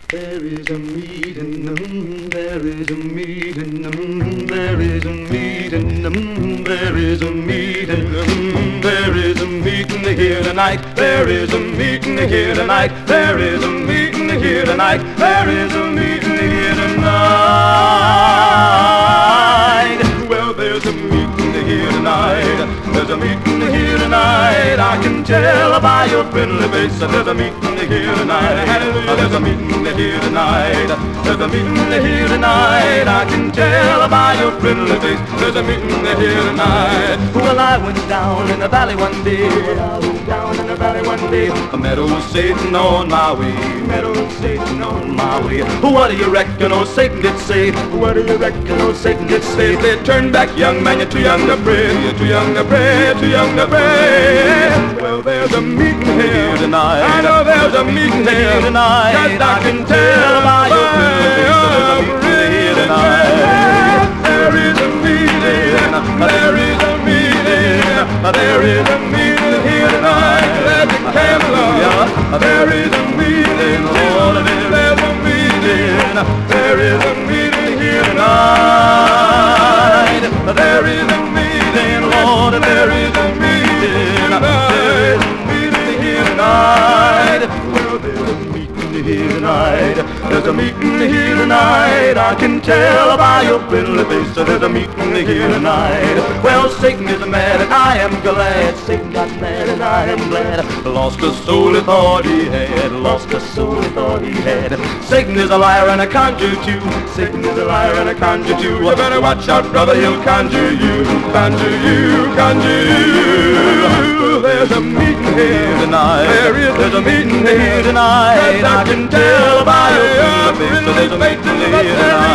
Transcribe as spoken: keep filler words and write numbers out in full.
There is a meeting, mm, there is a meeting, mm, there is a meeting, mm, there is a meeting, mm, there is a meeting here tonight. There is a meeting here tonight. There is a meeting here tonight. There is a meeting here tonight. Well, there's a meeting here tonight. There's a meeting here tonight. I can tell by your friendly face. There's a meeting here tonight. Hallelujah. There's a meeting here tonight. There's a meeting here tonight. I can tell by your friendly face. There's a meeting here tonight. Well, I went down in the valley one day. I went down in the valley one day. I met old Satan on my way. Met old Satan on my way. What do you reckon old Satan did say? What do you reckon old Satan did say? They turn back, young man, you're too young to pray. You're too young to pray, too young to pray. Well, there's a meeting here tonight. I know there's a meeting here tonight. Cause I can tell by your face there's a meeting here tonight. There is a meeting. There is a meeting. There is a meeting here tonight. Let the Camelot. There is a meeting. Lord, there's a meeting. There is a meeting here tonight. There is a meeting, Lord. There is a meeting. There is a meeting here tonight. Well, there's a meeting here tonight. There's a meeting here tonight. I can tell by your friendly face. There's a meeting here tonight. Well, Satan is mad and I am glad. Satan got mad and I am glad. Lost the soul he thought he had. Lost the soul he thought he had. Satan is a liar and a conjure too. Satan is a liar and a conjure too. You better watch out, brother, he'll conjure you. Conjure you, conjure you. There's a meeting here tonight. There is there's a meeting here tonight. I can tell by your face. There's a meeting here tonight.